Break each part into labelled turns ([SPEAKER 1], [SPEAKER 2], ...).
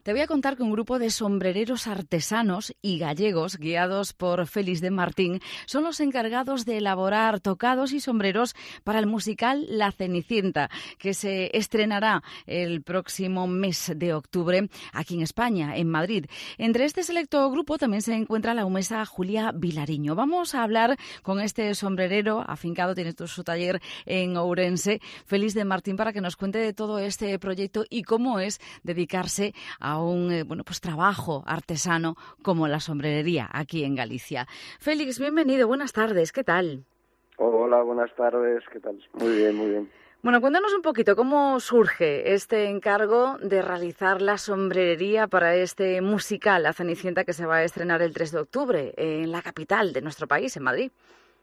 [SPEAKER 1] Te voy a contar que un grupo de sombrereros artesanos y gallegos, guiados por Félix de Martín, son los encargados de elaborar tocados y sombreros para el musical La Cenicienta, que se estrenará el próximo mes de octubre aquí en España, en Madrid. Entre este selecto grupo también se encuentra la humesa Julia Vilariño. Vamos a hablar con este sombrerero afincado, tiene todo su taller en Ourense, Félix de Martín, para que nos cuente de todo este proyecto y cómo es dedicarse a un trabajo artesano como la sombrerería aquí en Galicia. Félix, bienvenido, buenas tardes, ¿qué tal?
[SPEAKER 2] Hola, buenas tardes, ¿qué tal? Muy bien, muy bien.
[SPEAKER 1] Bueno, cuéntanos un poquito cómo surge este encargo de realizar la sombrerería para este musical, La Cenicienta, que se va a estrenar el 3 de octubre en la capital de nuestro país, en Madrid.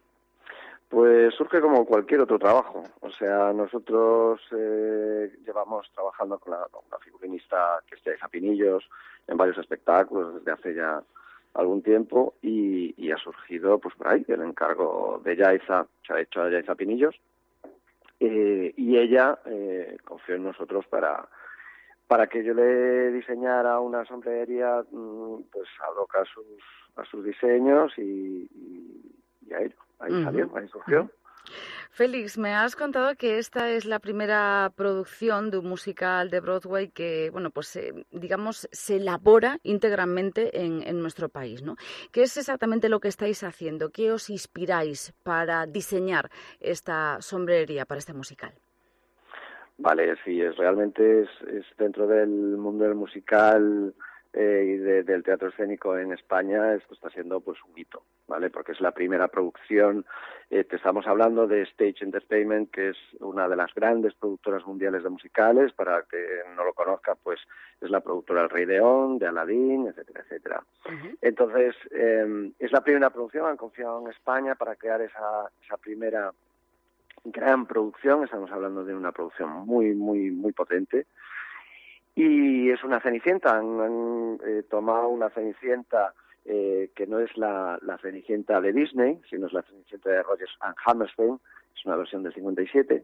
[SPEAKER 2] Pues surge como cualquier otro trabajo. O sea, nosotros llevamos trabajando con una figurinista que es Yaiza Pinillos en varios espectáculos desde hace ya algún tiempo y ha surgido pues por ahí el encargo de Yaiza, se ha hecho a Yaiza Pinillos y ella confió en nosotros para que yo le diseñara una sombrerería pues ad hoc a sus diseños y a ello. Ahí salió, ahí surgió.
[SPEAKER 1] Félix, me has contado que esta es la primera producción de un musical de Broadway que, digamos, se elabora íntegramente en nuestro país, ¿no? ¿Qué es exactamente lo que estáis haciendo? ¿Qué os inspiráis para diseñar esta sombrerería para este musical?
[SPEAKER 2] Vale, sí, realmente es dentro del mundo del musical y del teatro escénico en España, esto está siendo pues un hito, ¿vale? Porque es la primera producción, te estamos hablando de Stage Entertainment, que es una de las grandes productoras mundiales de musicales, para que no lo conozca, pues es la productora El Rey León, de Aladdin, etcétera, etcétera. Entonces, es la primera producción, han confiado en España para crear esa primera gran producción, estamos hablando de una producción muy, muy, muy potente. Y es una Cenicienta, han tomado una Cenicienta que no es la Cenicienta de Disney, sino es la Cenicienta de Rodgers and Hammerstein, es una versión del 57,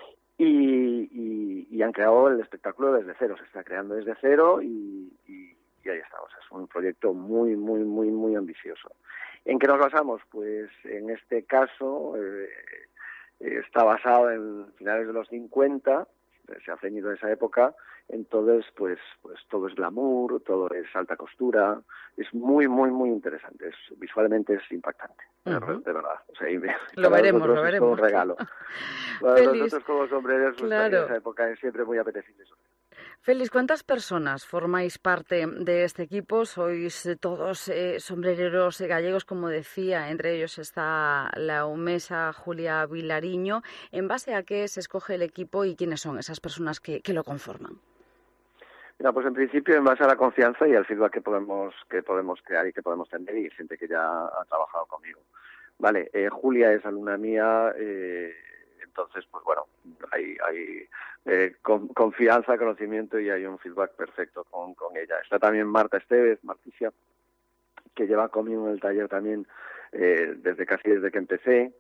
[SPEAKER 2] y han creado el espectáculo desde cero, se está creando desde cero y ahí estamos, es un proyecto muy, muy, muy, muy ambicioso. ¿En qué nos basamos? Pues en este caso está basado en finales de los 50, se ha ceñido a esa época, entonces pues todo es glamour, todo es alta costura, es muy, muy, muy interesante, visualmente es impactante, de verdad. O sea,
[SPEAKER 1] lo veremos.
[SPEAKER 2] Es todo un regalo. Para nosotros como sombreros,
[SPEAKER 1] claro.
[SPEAKER 2] En esa época es siempre muy apetecible eso.
[SPEAKER 1] Félix, ¿cuántas personas formáis parte de este equipo? Sois todos sombrereros gallegos, como decía, entre ellos está la humesa Julia Vilariño. ¿En base a qué se escoge el equipo y quiénes son esas personas que lo conforman?
[SPEAKER 2] Mira, pues en principio en base a la confianza y al feedback que podemos crear y que podemos tener y gente que ya ha trabajado conmigo. Vale, Julia es alumna mía, entonces pues bueno, hay confianza, conocimiento y hay un feedback perfecto con ella. Está también Marta Estevez, Marticia, que lleva conmigo en el taller también desde que empecé.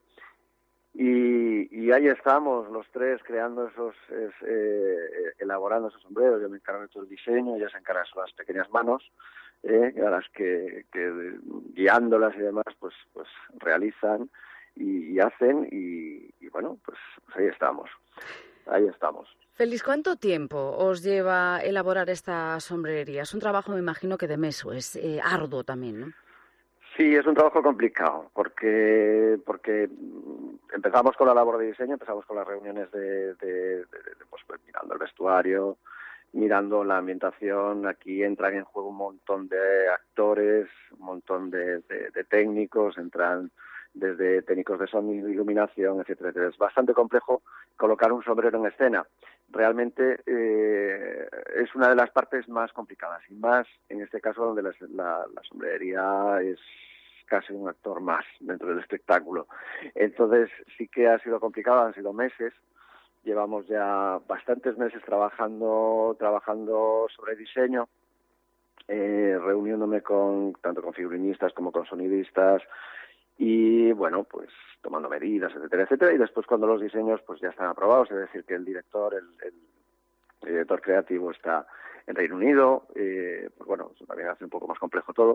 [SPEAKER 2] Y ahí estamos los tres creando elaborando esos sombreros. Yo me encargo de todo el diseño, ella se encarga de las pequeñas manos, a las que guiándolas y demás pues realizan y hacen y bueno, pues ahí estamos.
[SPEAKER 1] Félix, ¿cuánto tiempo os lleva elaborar esta sombrerería? Es un trabajo, me imagino, que de meso, es arduo también, ¿no?
[SPEAKER 2] Sí, es un trabajo complicado porque empezamos con la labor de diseño, empezamos con las reuniones pues mirando el vestuario, mirando la ambientación. Aquí entran en juego un montón de actores, un montón de técnicos, entran desde técnicos de sonido, iluminación, etcétera, etcétera. Es bastante complejo colocar un sombrero en escena. Realmente es una de las partes más complicadas y más en este caso donde la sombrerería es casi un actor más dentro del espectáculo. Entonces sí que ha sido complicado, han sido meses. Llevamos ya bastantes meses trabajando sobre diseño, reuniéndome tanto con figurinistas como con sonidistas y bueno, pues tomando medidas, etcétera, etcétera, y después cuando los diseños pues ya están aprobados, es decir, que el director, el director creativo está en Reino Unido, pues bueno, eso también hace un poco más complejo todo,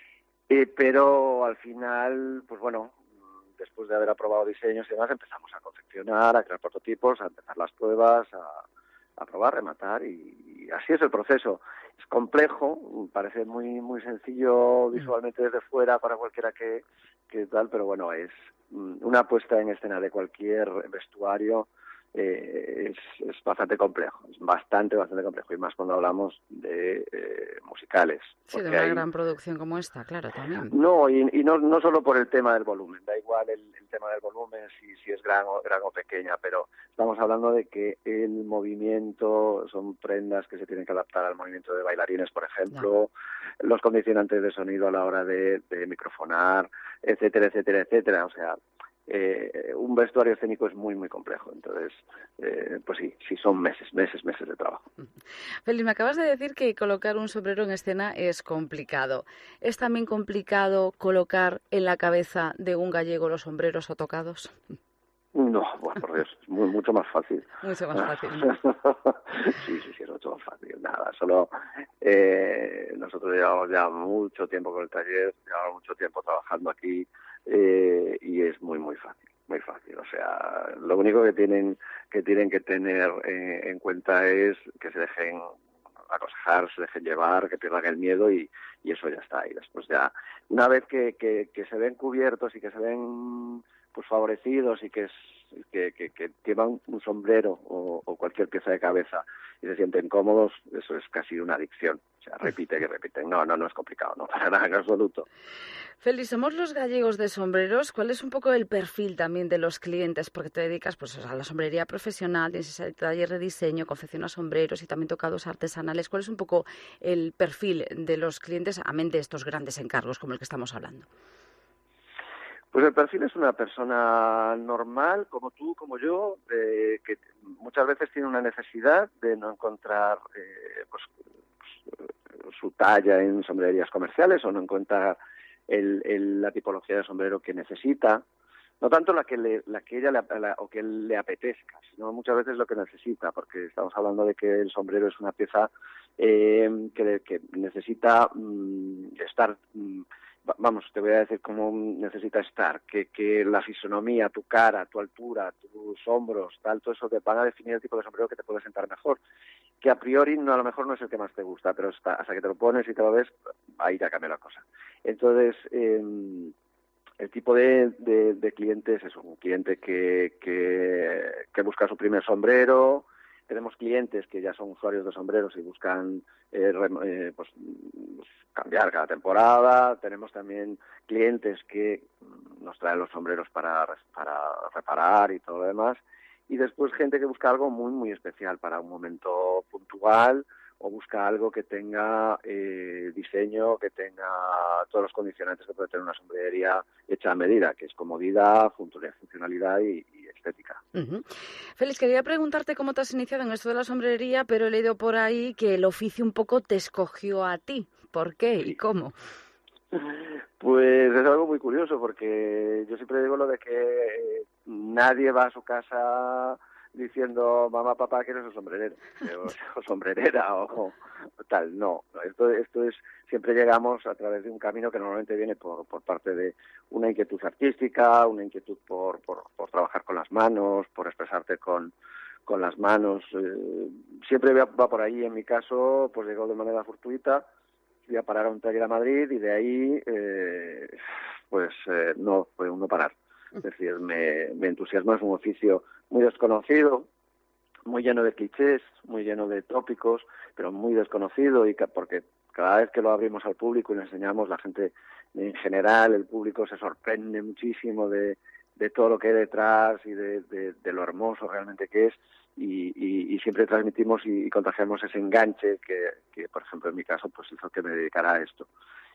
[SPEAKER 2] pero al final, pues bueno, después de haber aprobado diseños y demás, empezamos a confeccionar, a crear prototipos, a empezar las pruebas, a probar, rematar, y así es el proceso. Es complejo, parece muy sencillo visualmente desde fuera para cualquiera que tal, pero bueno, es una puesta en escena de cualquier vestuario. Es bastante complejo, es bastante complejo, y más cuando hablamos de musicales.
[SPEAKER 1] Sí, de una gran producción como esta, claro, también.
[SPEAKER 2] No, y no solo por el tema del volumen, da igual el tema del volumen si es gran o pequeña, pero estamos hablando de que el movimiento son prendas que se tienen que adaptar al movimiento de bailarines, por ejemplo, los condicionantes de sonido a la hora de microfonar, etcétera, o sea, un vestuario escénico es muy complejo, entonces pues sí son meses de trabajo.
[SPEAKER 1] Félix, me acabas de decir que colocar un sombrero en escena es complicado. ¿Es también complicado colocar en la cabeza de un gallego los sombreros o tocados?
[SPEAKER 2] No, bueno, por Dios, es mucho más fácil.
[SPEAKER 1] Mucho más fácil.
[SPEAKER 2] Sí, es mucho más fácil. Nada, solo nosotros llevamos ya mucho tiempo con el taller, llevamos mucho tiempo trabajando aquí, y es muy fácil. Muy fácil, o sea, lo único que tienen que tener en cuenta es que se dejen aconsejar, se dejen llevar, que pierdan el miedo, y eso ya está. Y después ya, una vez que se ven cubiertos y que se ven pues favorecidos y que llevan un sombrero o cualquier pieza de cabeza y se sienten cómodos, eso es casi una adicción. O sea, repiten. No es complicado, no para nada en absoluto.
[SPEAKER 1] Félix, somos los gallegos de sombreros. ¿Cuál es un poco el perfil también de los clientes? Porque te dedicas pues a la sombrería profesional, tienes ese taller de diseño, confeccionas sombreros y también tocados artesanales. ¿Cuál es un poco el perfil de los clientes, amén de estos grandes encargos como el que estamos hablando?
[SPEAKER 2] Pues el perfil es una persona normal, como tú, como yo, que muchas veces tiene una necesidad de no encontrar su talla en sombrerías comerciales, o no encuentra la tipología de sombrero que necesita, no tanto la que le apetezca, sino muchas veces lo que necesita, porque estamos hablando de que el sombrero es una pieza que necesita estar... Vamos, te voy a decir cómo necesita estar, que la fisonomía, tu cara, tu altura, tus hombros, todo eso te van a definir el tipo de sombrero que te puede sentar mejor, que a priori a lo mejor no es el que más te gusta, pero hasta que te lo pones y te lo ves, ahí ya cambia la cosa. Entonces, el tipo de cliente es eso, un cliente que busca su primer sombrero. Tenemos clientes que ya son usuarios de sombreros y buscan pues cambiar cada temporada. Tenemos también clientes que nos traen los sombreros para reparar y todo lo demás. Y después gente que busca algo muy especial para un momento puntual, o busca algo que tenga diseño, que tenga todos los condicionantes que puede tener una sombrería hecha a medida, que es comodidad, funcionalidad y estética.
[SPEAKER 1] Uh-huh. Félix, quería preguntarte cómo te has iniciado en esto de la sombrería, pero he leído por ahí que el oficio un poco te escogió a ti. ¿Por qué y cómo?
[SPEAKER 2] Pues es algo muy curioso, porque yo siempre digo lo de que nadie va a su casa diciendo mamá, papá, quiero ser sombrerero o sombrerera o tal. No, esto es, siempre llegamos a través de un camino que normalmente viene por parte de una inquietud artística, una inquietud por trabajar con las manos, por expresarte con las manos. Siempre va por ahí. En mi caso, pues llegó de manera fortuita. Fui a parar a un taller a Madrid, y de ahí no fue uno parar. Es decir, me entusiasma, es un oficio muy desconocido, muy lleno de clichés, muy lleno de tópicos, pero muy desconocido, y porque cada vez que lo abrimos al público y lo enseñamos, la gente en general, el público se sorprende muchísimo de todo lo que hay detrás y de lo hermoso realmente que es, y siempre transmitimos y contagiamos ese enganche que, por ejemplo, en mi caso, pues hizo que me dedicara a esto.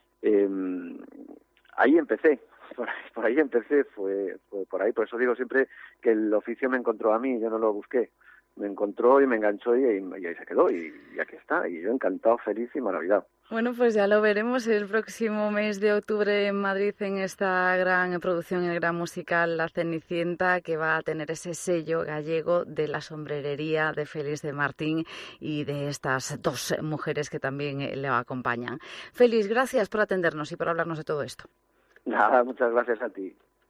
[SPEAKER 2] Ahí empecé, por ahí empecé, fue por ahí. Por eso digo siempre que el oficio me encontró a mí, yo no lo busqué. me encontró y me enganchó y ahí se quedó y aquí está. Y yo encantado, feliz y maravillado.
[SPEAKER 1] Bueno, pues ya lo veremos el próximo mes de octubre en Madrid en esta gran producción, el gran musical La Cenicienta, que va a tener ese sello gallego de la sombrerería de Félix de Martín y de estas dos mujeres que también le acompañan. Félix, gracias por atendernos y por hablarnos de todo esto.
[SPEAKER 2] Nada, muchas gracias a ti.